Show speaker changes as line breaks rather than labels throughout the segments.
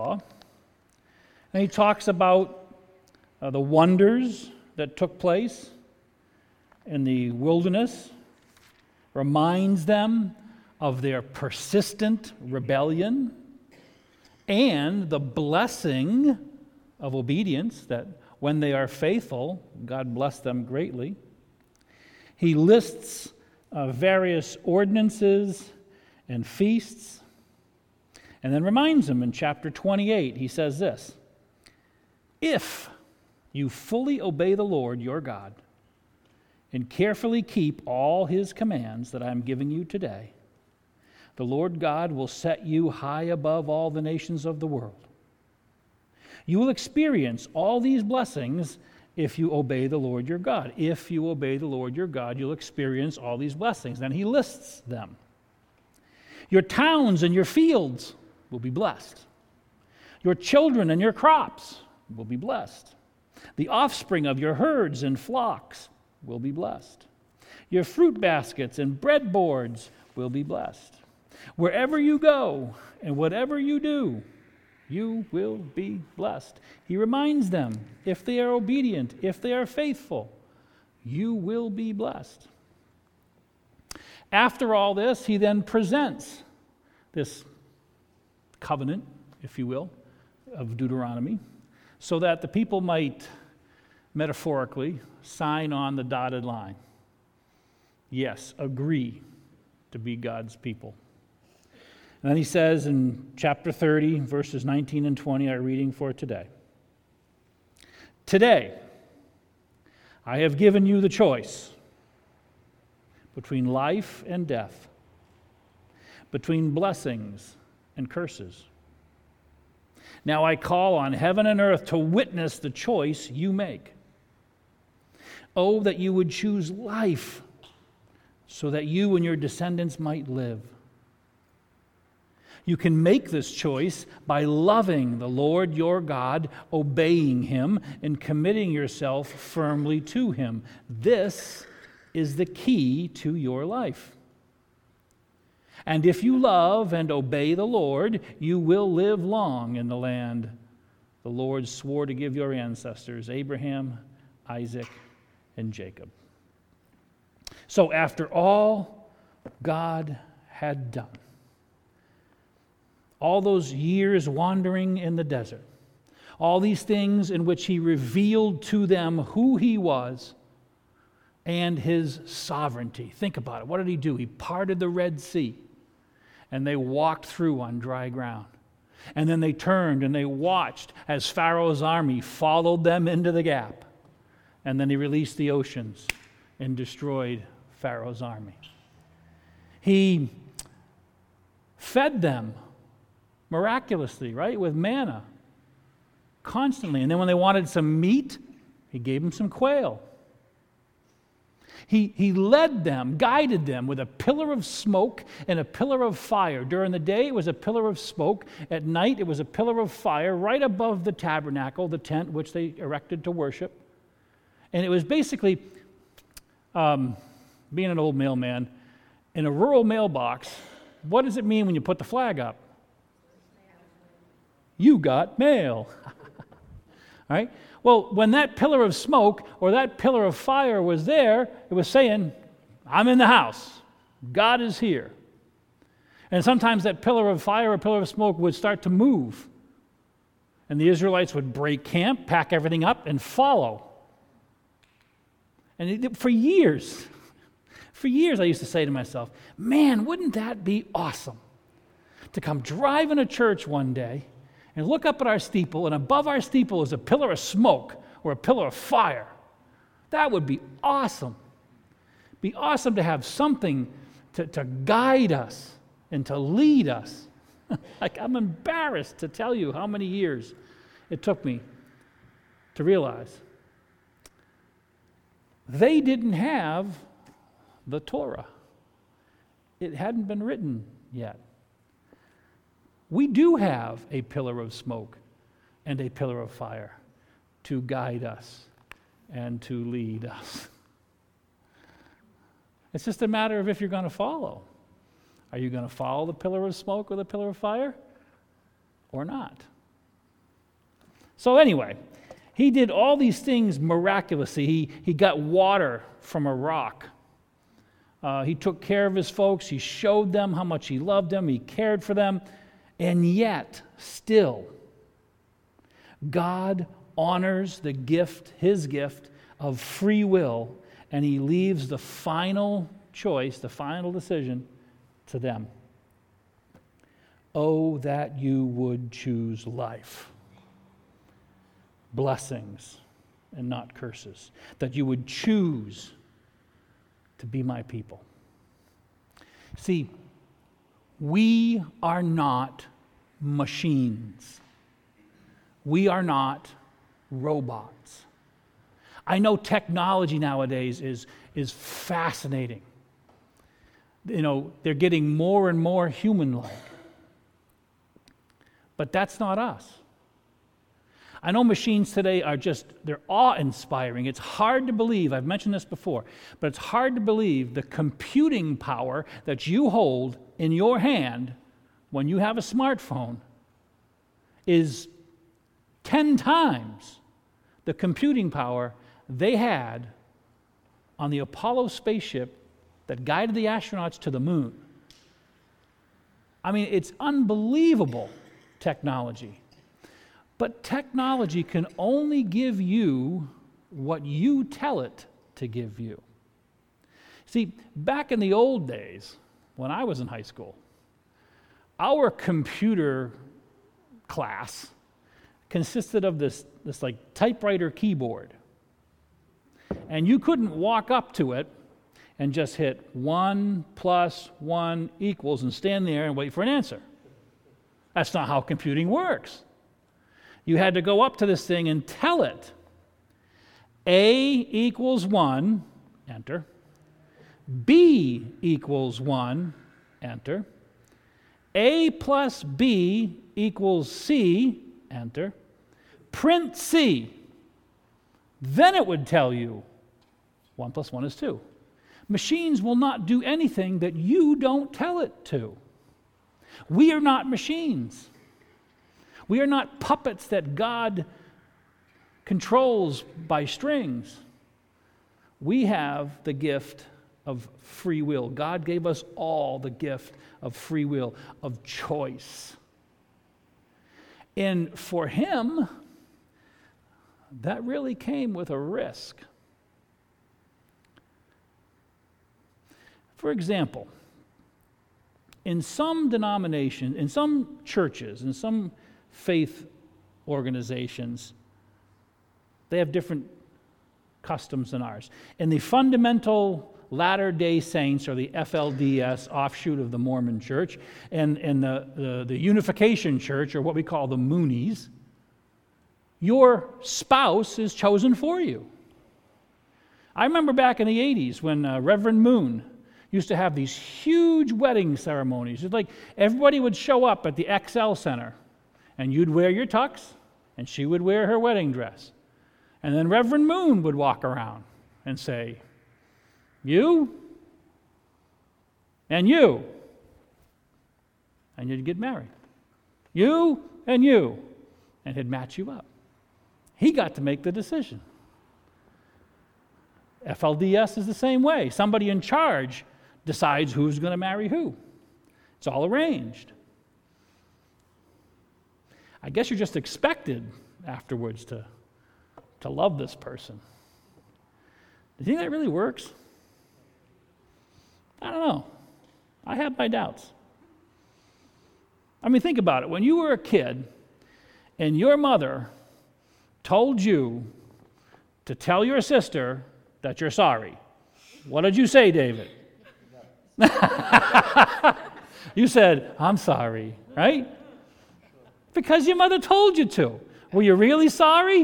And he talks about the wonders that took place in the wilderness, reminds them of their persistent rebellion and the blessing of obedience, that when they are faithful, God bless them greatly. He lists various ordinances and feasts, and then reminds them in chapter 28, he says this: if you fully obey the Lord your God and carefully keep all his commands that I am giving you today, the Lord God will set you high above all the nations of the world. You will experience all these blessings if you obey the Lord your God. If you obey the Lord your God, you'll experience all these blessings. Then he lists them. Your towns and your fields will be blessed. Your children and your crops will be blessed. The offspring of your herds and flocks will be blessed. Your fruit baskets and breadboards will be blessed. Wherever you go and whatever you do, you will be blessed. He reminds them, if they are obedient, if they are faithful, you will be blessed. After all this, he then presents this covenant, if you will, of Deuteronomy, so that the people might metaphorically sign on the dotted line. Yes, agree to be God's people. And then he says in chapter 30, verses 19 and 20, our reading for today. Today, I have given you the choice between life and death, between blessings and curses. Now I call on heaven and earth to witness the choice you make. Oh, that you would choose life so that you and your descendants might live. You can make this choice by loving the Lord your God, obeying him, and committing yourself firmly to him. This is the key to your life. And if you love and obey the Lord, you will live long in the land the Lord swore to give your ancestors, Abraham, Isaac, and Jacob. So after all God had done, all those years wandering in the desert, all these things in which he revealed to them who he was and his sovereignty. Think about it. What did he do? He parted the Red Sea, and they walked through on dry ground. And then they turned and they watched as Pharaoh's army followed them into the gap. And then he released the oceans and destroyed Pharaoh's army. He fed them miraculously, right, with manna constantly. And then when they wanted some meat, he gave them some quail. He led them, guided them with a pillar of smoke and a pillar of fire. During the day, it was a pillar of smoke. At night, it was a pillar of fire right above the tabernacle, the tent which they erected to worship. And it was basically, being an old mailman, in a rural mailbox, what does it mean when you put the flag up? You got mail. All right? Well, when that pillar of smoke or that pillar of fire was there, it was saying, I'm in the house. God is here. And sometimes that pillar of fire or pillar of smoke would start to move. And the Israelites would break camp, pack everything up, and follow. And for years I used to say to myself, man, wouldn't that be awesome to come driving to church one day and look up at our steeple, and above our steeple is a pillar of smoke or a pillar of fire. That would be awesome. Be awesome to have something to guide us and to lead us. Like, I'm embarrassed to tell you how many years it took me to realize they didn't have the Torah. It hadn't been written yet. We do have a pillar of smoke and a pillar of fire to guide us and to lead us. It's just a matter of if you're going to follow. Are you going to follow the pillar of smoke or the pillar of fire or not? So anyway, he did all these things miraculously. He got water from a rock. He took care of his folks. He showed them how much he loved them. He cared for them. And yet, still, God honors the gift, his gift of free will, and he leaves the final choice, the final decision to them. Oh, that you would choose life, blessings, and not curses. That you would choose to be my people. See, we are not machines. We are not robots. I know technology nowadays is fascinating. You know, they're getting more and more human-like. But that's not us. I know machines today they're awe-inspiring. It's hard to believe, I've mentioned this before, but it's hard to believe the computing power that you hold in your hand when you have a smartphone is 10 times the computing power they had on the Apollo spaceship that guided the astronauts to the moon. I mean, it's unbelievable technology. But technology can only give you what you tell it to give you. See, back in the old days, when I was in high school, our computer class consisted of this like typewriter keyboard. And you couldn't walk up to it and just hit 1 + 1 = and stand there and wait for an answer. That's not how computing works. You had to go up to this thing and tell it, A = 1, enter. B = 1, enter. A + B = C, enter. Print C. Then it would tell you 1 + 1 is 2. Machines will not do anything that you don't tell it to. We are not machines. We are not puppets that God controls by strings. We have the gift of free will. God gave us all the gift of free will, of choice. And for him, that really came with a risk. For example, in some denominations, in some churches, in some faith organizations, they have different customs than ours. In the Fundamental Latter-day Saints, or the FLDS offshoot of the Mormon Church, and the Unification Church, or what we call the Moonies, your spouse is chosen for you. I remember back in the 80s when Reverend Moon used to have these huge wedding ceremonies. It's like everybody would show up at the XL Center, and you'd wear your tux, and she would wear her wedding dress. And then Reverend Moon would walk around and say, you, and you, and you'd get married. You, and he'd match you up. He got to make the decision. FLDS is the same way. Somebody in charge decides who's going to marry who. It's all arranged. I guess you're just expected afterwards to love this person. Do you think that really works? I don't know. I have my doubts. I mean, think about it. When you were a kid and your mother told you to tell your sister that you're sorry, what did you say, David? You said, I'm sorry, right? Because your mother told you to. Were you really sorry?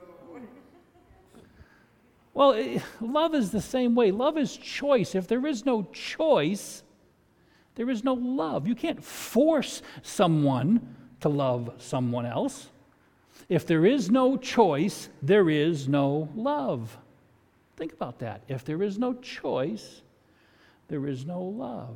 Well, love is the same way. Love is choice. If there is no choice, there is no love. You can't force someone to love someone else. If there is no choice, there is no love. Think about that. If there is no choice, there is no love.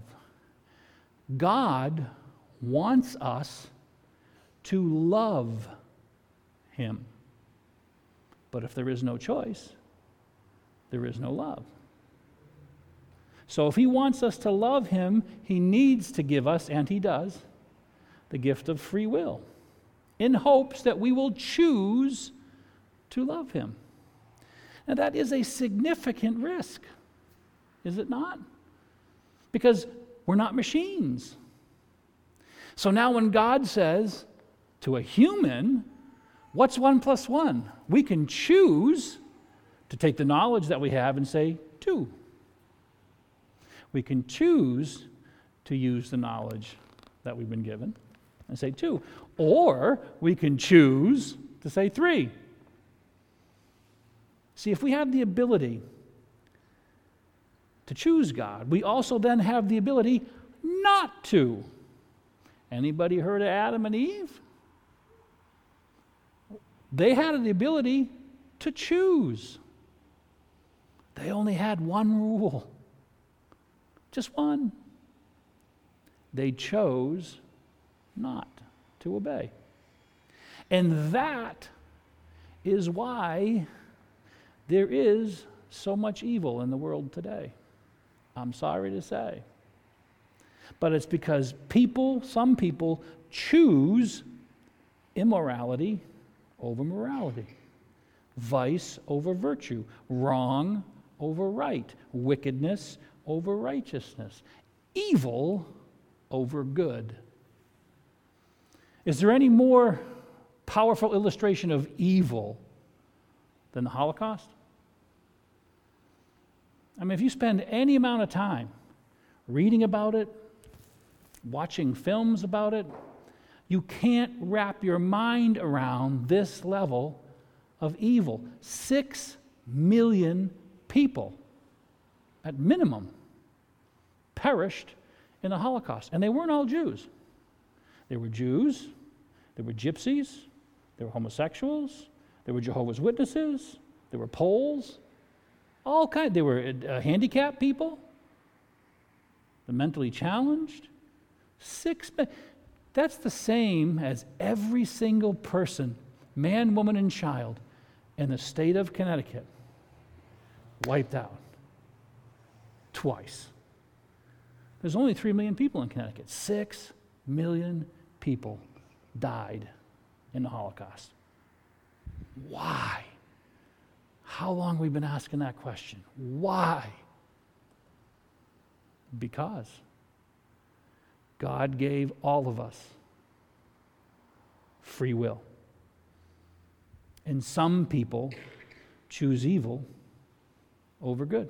God wants us to love him. But if there is no choice, there is no love. So if he wants us to love him, he needs to give us, and he does, the gift of free will, in hopes that we will choose to love him. Now that is a significant risk, is it not? Because we're not machines. So now when God says to a human, what's 1 + 1? We can choose to take the knowledge that we have and say 2. We can choose to use the knowledge that we've been given and say 2. Or we can choose to say 3. See, if we have the ability to choose God, we also then have the ability not to. Anybody heard of Adam and Eve? They had the ability to choose. They only had one rule. Just one. They chose not to obey. And that is why there is so much evil in the world today. I'm sorry to say. But it's because some people choose immorality over morality, vice over virtue, wrong over right, wickedness over righteousness, evil over good. Is there any more powerful illustration of evil than the Holocaust? I mean, if you spend any amount of time reading about it, watching films about it, you can't wrap your mind around this level of evil. 6 million people, at minimum, perished in the Holocaust. And they weren't all Jews. There were Jews, there were gypsies, there were homosexuals, there were Jehovah's Witnesses, there were Poles, all kinds. There were handicapped people, the mentally challenged. That's the same as every single person, man, woman, and child, in the state of Connecticut wiped out twice. There's only 3 million people in Connecticut. 6 million people died in the Holocaust. Why? How long have we been asking that question? Why? Because God gave all of us free will. And some people choose evil over good.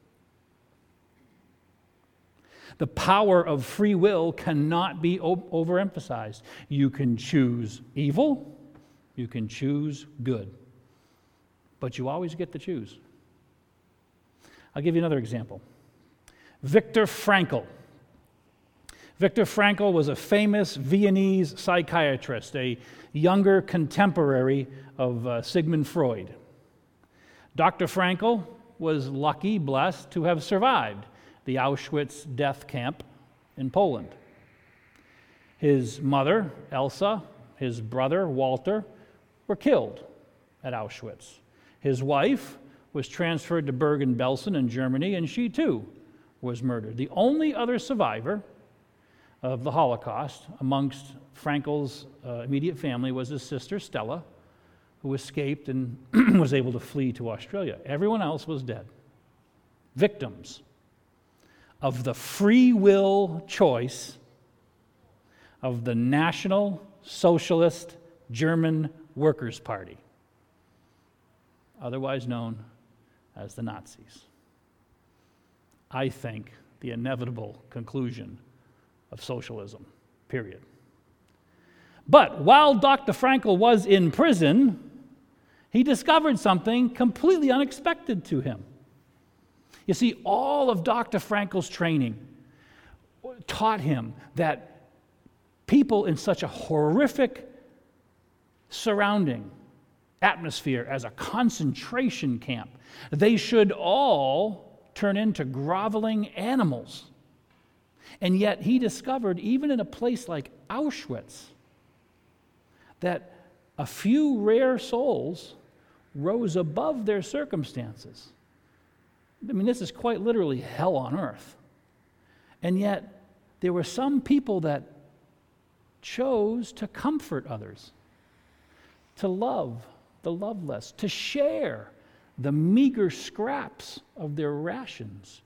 The power of free will cannot be overemphasized. You can choose evil, you can choose good, but you always get to choose. I'll give you another example. Viktor Frankl. Viktor Frankl was a famous Viennese psychiatrist, a younger contemporary of Sigmund Freud. Dr. Frankl was lucky, blessed, to have survived the Auschwitz death camp in Poland. His mother, Elsa, his brother, Walter, were killed at Auschwitz. His wife was transferred to Bergen-Belsen in Germany, and she too was murdered. The only other survivor of the Holocaust amongst Frankl's immediate family was his sister Stella, who escaped and was able to flee to Australia. Everyone else was dead. Victims of the free will choice of the National Socialist German Workers' Party, otherwise known as the Nazis. I think the inevitable conclusion of socialism, period. But while Dr. Frankl was in prison, he discovered something completely unexpected to him. You see, all of Dr. Frankl's training taught him that people in such a horrific surrounding atmosphere as a concentration camp, they should all turn into groveling animals. And yet he discovered, even in a place like Auschwitz, that a few rare souls rose above their circumstances. I mean, this is quite literally hell on earth. And yet, there were some people that chose to comfort others, to love the loveless, to share the meager scraps of their rations.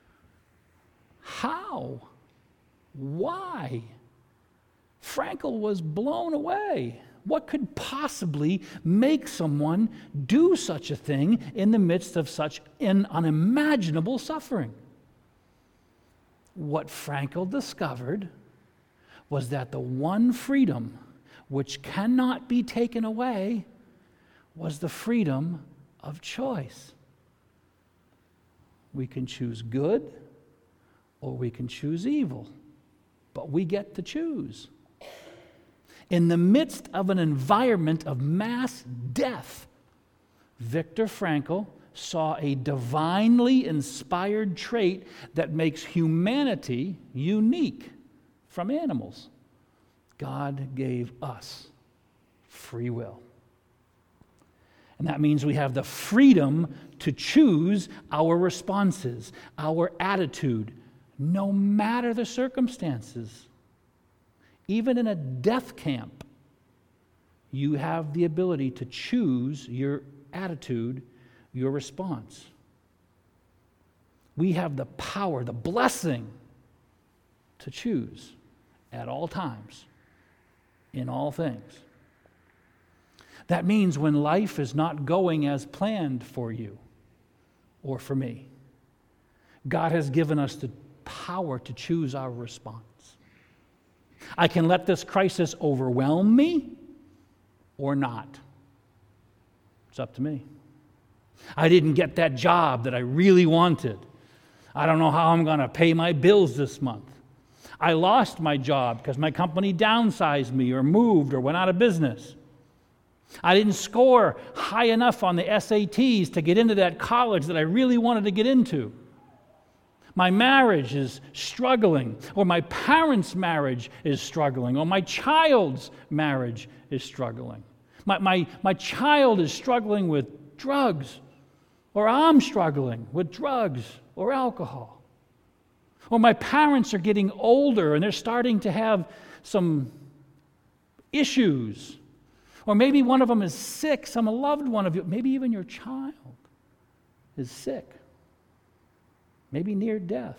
How? Why? Frankel was blown away. What could possibly make someone do such a thing in the midst of such an unimaginable suffering? What Frankel discovered was that the one freedom which cannot be taken away was the freedom of choice. We can choose good or we can choose evil, but we get to choose. In the midst of an environment of mass death, Viktor Frankl saw a divinely inspired trait that makes humanity unique from animals. God gave us free will. And that means we have the freedom to choose our responses, our attitude, no matter the circumstances. Even in a death camp, you have the ability to choose your attitude, your response. We have the power, the blessing to choose at all times, in all things. That means when life is not going as planned for you or for me, God has given us the power to choose our response. I can let this crisis overwhelm me or not. It's up to me. I didn't get that job that I really wanted. I don't know how I'm going to pay my bills this month. I lost my job because my company downsized me or moved or went out of business. I didn't score high enough on the SATs to get into that college that I really wanted to get into. My marriage is struggling, or my parents' marriage is struggling, or my child's marriage is struggling. My child is struggling with drugs, or I'm struggling with drugs or alcohol. Or my parents are getting older and they're starting to have some issues. Or maybe one of them is sick, some loved one of you, maybe even your child is sick. Maybe near death.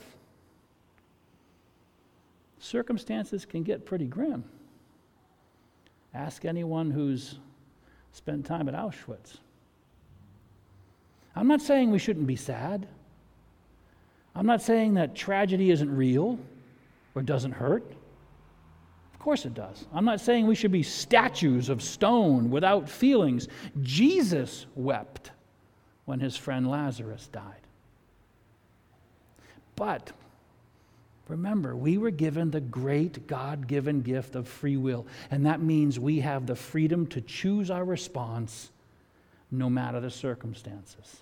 Circumstances can get pretty grim. Ask anyone who's spent time at Auschwitz. I'm not saying we shouldn't be sad. I'm not saying that tragedy isn't real or doesn't hurt. Of course it does. I'm not saying we should be statues of stone without feelings. Jesus wept when his friend Lazarus died. But remember, we were given the great God-given gift of free will, and that means we have the freedom to choose our response no matter the circumstances.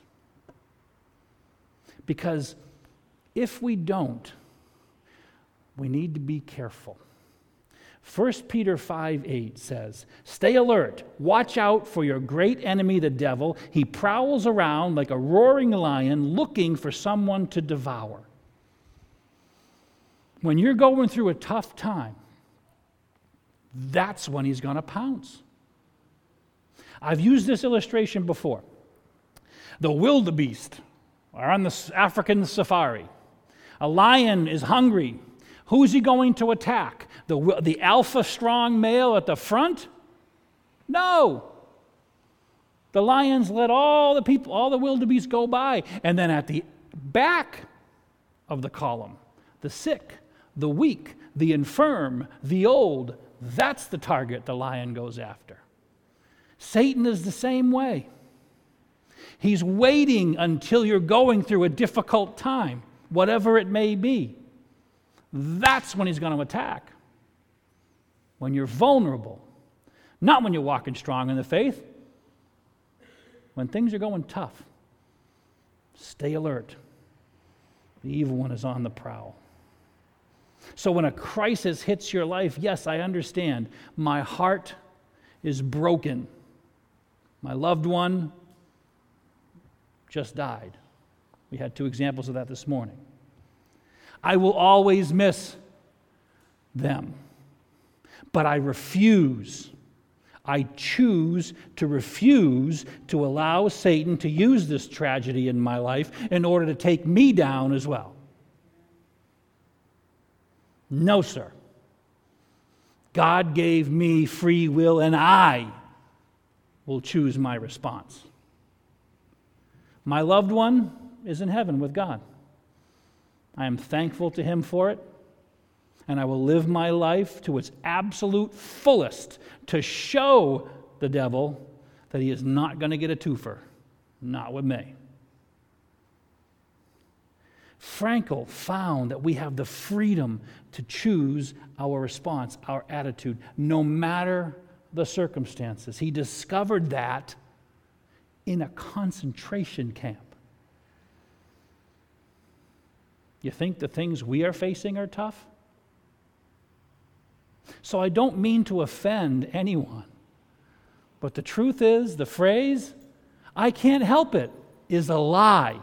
Because if we don't, we need to be careful. 1 Peter 5:8 says, "Stay alert, watch out for your great enemy, the devil. He prowls around like a roaring lion looking for someone to devour." When you're going through a tough time, that's when he's going to pounce. I've used this illustration before. The wildebeest are on the African safari. A lion is hungry. Who's he going to attack? The alpha strong male at the front? No. The lions let all the wildebeest go by. And then at the back of the column, the sick, the weak, the infirm, the old, that's the target the lion goes after. Satan is the same way. He's waiting until you're going through a difficult time, whatever it may be. That's when he's going to attack. When you're vulnerable. Not when you're walking strong in the faith. When things are going tough. Stay alert. The evil one is on the prowl. So when a crisis hits your life, yes, I understand. My heart is broken. My loved one just died. We had 2 examples of that this morning. I will always miss them, but I choose to refuse to allow Satan to use this tragedy in my life in order to take me down as well. No, sir. God gave me free will, and I will choose my response. My loved one is in heaven with God. I am thankful to him for it, and I will live my life to its absolute fullest to show the devil that he is not going to get a twofer, not with me. Frankl found that we have the freedom to choose our response, our attitude, no matter the circumstances. He discovered that in a concentration camp. You think the things we are facing are tough? So I don't mean to offend anyone, but the truth is, the phrase, "I can't help it," is a lie.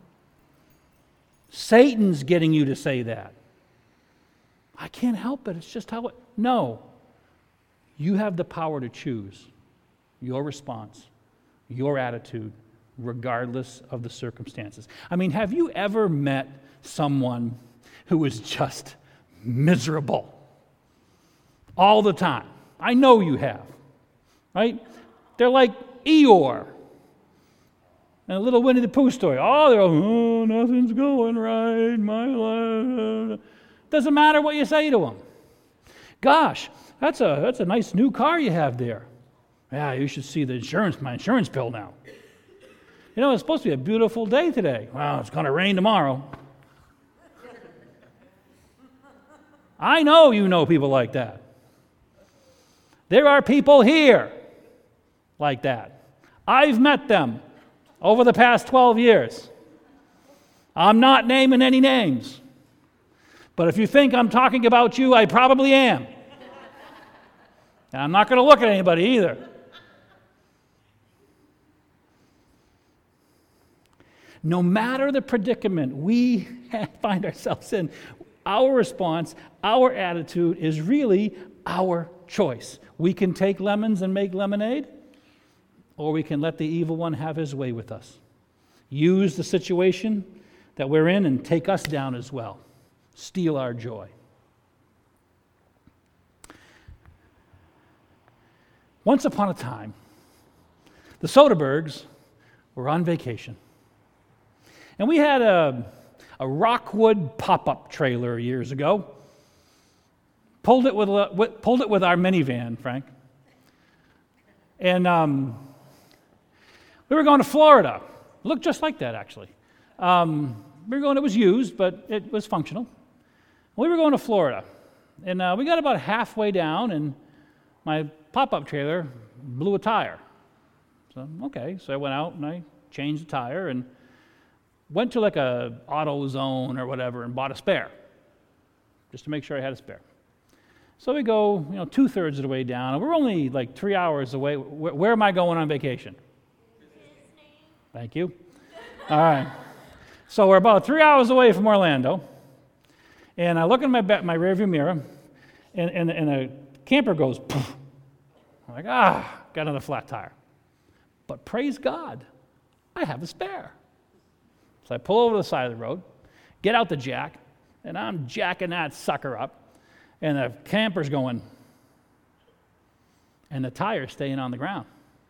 Satan's getting you to say that. I can't help it. It's just how it... No. You have the power to choose your response, your attitude, regardless of the circumstances. I mean, have you ever met someone who is just miserable all the time? I know you have, right? They're like Eeyore and a little Winnie the Pooh story. Oh, nothing's going right, my life. Doesn't matter what you say to them. Gosh, that's a nice new car you have there. Yeah, you should see my insurance bill now. You know, it's supposed to be a beautiful day today. Well, it's going to rain tomorrow. I know you know people like that. There are people here like that. I've met them over the past 12 years. I'm not naming any names. But if you think I'm talking about you, I probably am. And I'm not going to look at anybody either. No matter the predicament we find ourselves in, our response, our attitude is really our choice. We can take lemons and make lemonade, or we can let the evil one have his way with us. Use the situation that we're in and take us down as well. Steal our joy. Once upon a time, the Soderbergs were on vacation. And we had a Rockwood pop-up trailer years ago. Pulled it with our minivan, Frank. And we were going to Florida. Looked just like that, actually. It was used, but it was functional. We were going to Florida. And we got about halfway down, and my pop-up trailer blew a tire. So I went out and I changed the tire and went to like a AutoZone or whatever and bought a spare, just to make sure I had a spare. So we go, 2/3 of the way down, and we're only like 3 hours away. Where am I going on vacation? Disney. Thank you. All right. So we're about 3 hours away from Orlando, and I look in my rearview mirror, and the camper goes, poof. I'm like, got another flat tire. But praise God, I have a spare. So I pull over to the side of the road, get out the jack, and I'm jacking that sucker up, and the camper's going, and the tire's staying on the ground.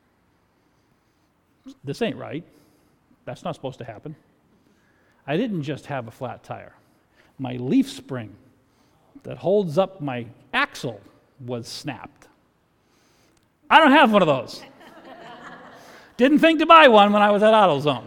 This ain't right. That's not supposed to happen. I didn't just have a flat tire. My leaf spring that holds up my axle was snapped. I don't have one of those. Didn't think to buy one when I was at AutoZone.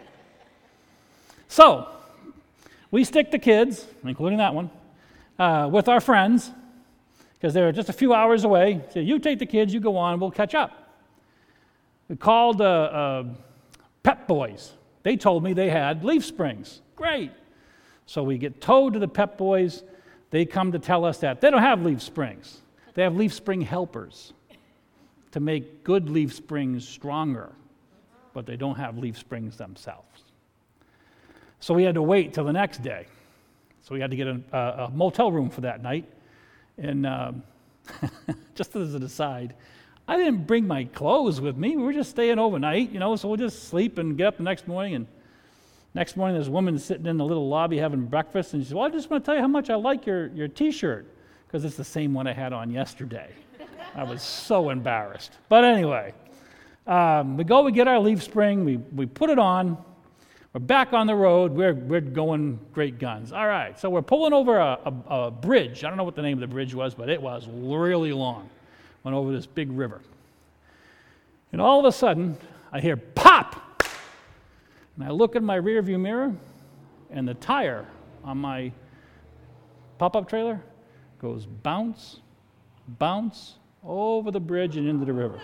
So, we stick the kids, including that one, with our friends, because they're just a few hours away. So you take the kids, you go on, we'll catch up. We called Pep Boys. They told me they had leaf springs. Great. So we get towed to the Pep Boys. They come to tell us that they don't have leaf springs. They have leaf spring helpers. to make good leaf springs stronger, but they don't have leaf springs themselves. So we had to wait till the next day. So we had to get a motel room for that night. And just as an aside, I didn't bring my clothes with me. We were just staying overnight, so we'll just sleep and get up the next morning. And next morning, there's a woman sitting in the little lobby having breakfast, and she said, well, I just want to tell you how much I like your T-shirt, because it's the same one I had on yesterday. I was so embarrassed. But anyway, we get our leaf spring, we put it on, we're back on the road, we're going great guns. All right, so we're pulling over a bridge. I don't know what the name of the bridge was, but it was really long. Went over this big river. And all of a sudden, I hear pop! And I look in my rearview mirror, and the tire on my pop-up trailer goes bounce, bounce, over the bridge and into the river.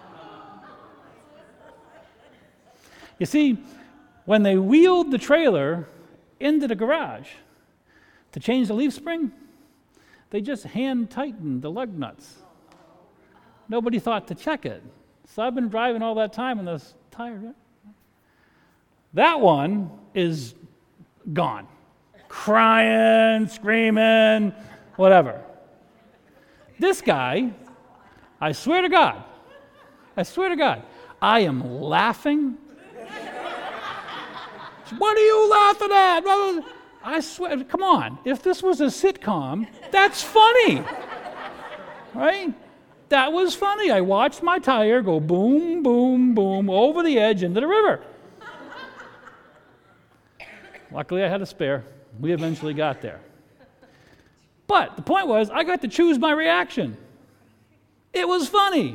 You see, when they wheeled the trailer into the garage to change the leaf spring, they just hand-tightened the lug nuts. Nobody thought to check it. So I've been driving all that time on this tire. That one is gone. Crying, screaming, whatever. This guy, I swear to God, I am laughing. What are you laughing at? I swear, come on. If this was a sitcom, that's funny. Right? That was funny. I watched my tire go boom, boom, boom over the edge into the river. Luckily, I had a spare. We eventually got there. But the point was, I got to choose my reaction. It was funny.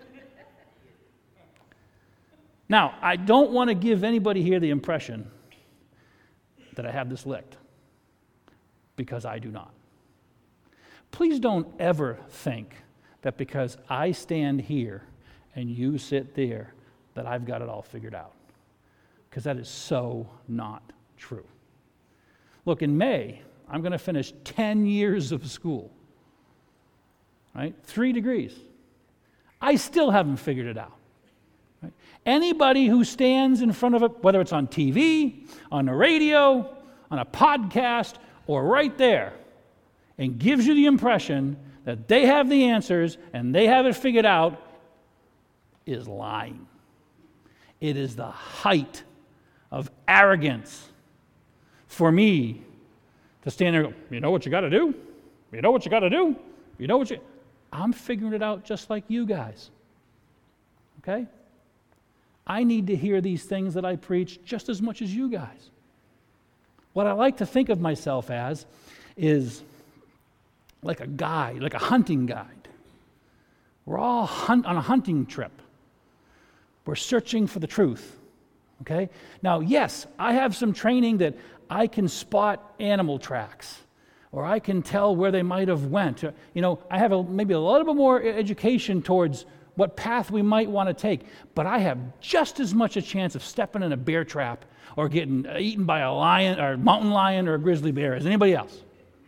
Now, I don't want to give anybody here the impression that I have this licked, because I do not. Please don't ever think that because I stand here and you sit there, that I've got it all figured out, because that is so not true. Look, in May, I'm going to finish 10 years of school, right? 3 degrees. I still haven't figured it out. Right? Anybody who stands in front of it, whether it's on TV, on the radio, on a podcast, or right there, and gives you the impression that they have the answers and they have it figured out, is lying. It is the height of arrogance for me to stand there and go, you know what you got to do? You know what you got to do? You know what you... I'm figuring it out just like you guys. Okay? I need to hear these things that I preach just as much as you guys. What I like to think of myself as is like a guide, like a hunting guide. We're all on a hunting trip. We're searching for the truth. Okay? Now, yes, I have some training that I can spot animal tracks, or I can tell where they might have went. I have maybe a little bit more education towards what path we might want to take, but I have just as much a chance of stepping in a bear trap or getting eaten by a lion or a mountain lion or a grizzly bear as anybody else.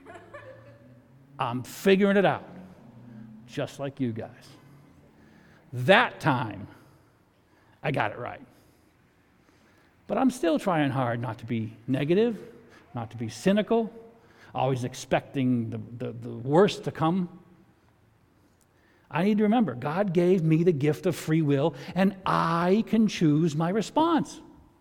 I'm figuring it out, just like you guys. That time, I got it right. But I'm still trying hard not to be negative, not to be cynical, always expecting the worst to come. I need to remember, God gave me the gift of free will, and I can choose my response.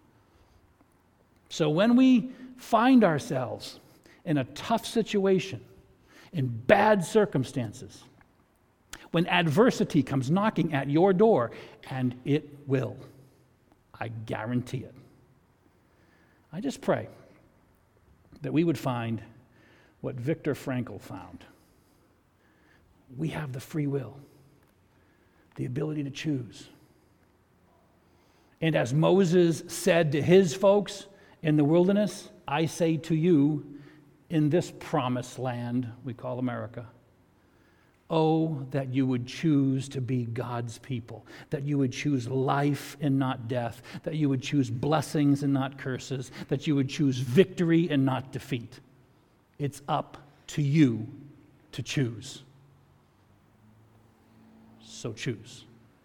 So when we find ourselves in a tough situation, in bad circumstances, when adversity comes knocking at your door, and it will, I guarantee it, I just pray that we would find what Viktor Frankl found. We have the free will, the ability to choose. And as Moses said to his folks in the wilderness, I say to you, in this promised land we call America, oh, that you would choose to be God's people, that you would choose life and not death, that you would choose blessings and not curses, that you would choose victory and not defeat. It's up to you to choose. So choose.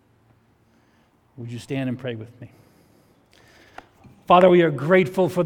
Would you stand and pray with me? Father, we are grateful for